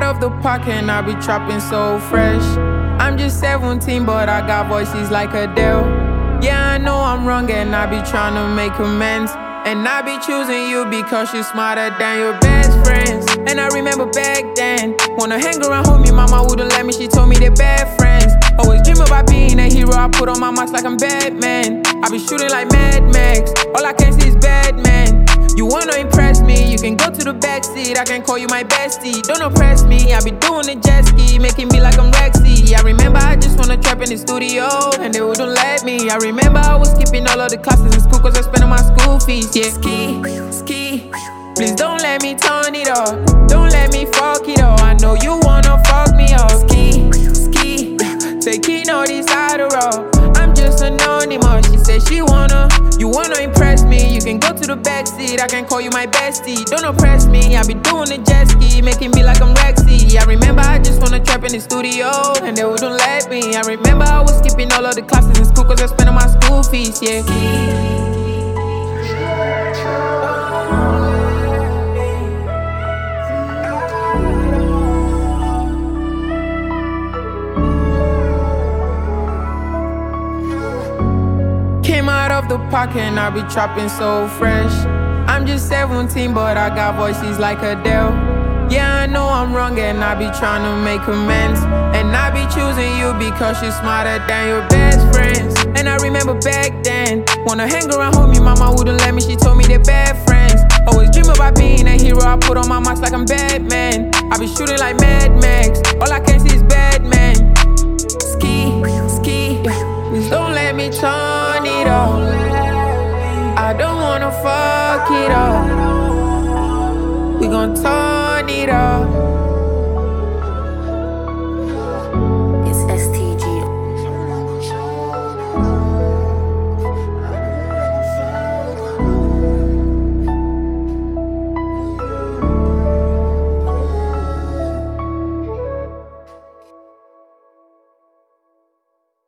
of the pocket and I be trapping so fresh. I'm just 17, but I got voices like Adele. Yeah, I know I'm wrong and I be trying to make amends. And I be choosing you because you're smarter than your best friends. And I remember back then, wanna hang around homie, mama wouldn't let me, she told me they're bad friends. Always dream about being a hero, I put on my mask like I'm Batman. I be shooting like Mad Max, all I can see is Batman. You wanna impress me, you can go to the backseat, I can call you my bestie. Don't oppress me, I be doing the jet ski, making me like I'm Rexy. I remember I just wanna trap in the studio, and they wouldn't let me. I remember I was skipping all of the classes in school cause I spent on my school fees. Yeah, ski, please don't let me turn it off. Don't let me fuck it up, I know you wanna fuck me up. Ski, taking all this Adderall. I'm just anonymous, she said you wanna impress me. You can go to the backseat, I can call you my bestie. Don't oppress me, I be doing the jet ski, making me like I'm Rexy. I remember I just wanna trap in the studio, and they wouldn't let me. I remember I was skipping all of the classes in school cause I spent on my school fees, yeah. Came out of the pocket and I be trapping so fresh. I'm just 17, but I got voices like Adele. Yeah, I know I'm wrong and I be trying to make amends. And I be choosing you because you're smarter than your best friends. And I remember back then, wanna hang around homie, mama wouldn't let me, she told me they're bad friends. Always dream about being a hero, I put on my mask like I'm Batman. I be shooting like Mad Max, all I can see is Batman. Ski, please don't let me turn it off. I don't wanna fuck it up. We gon' turn it up.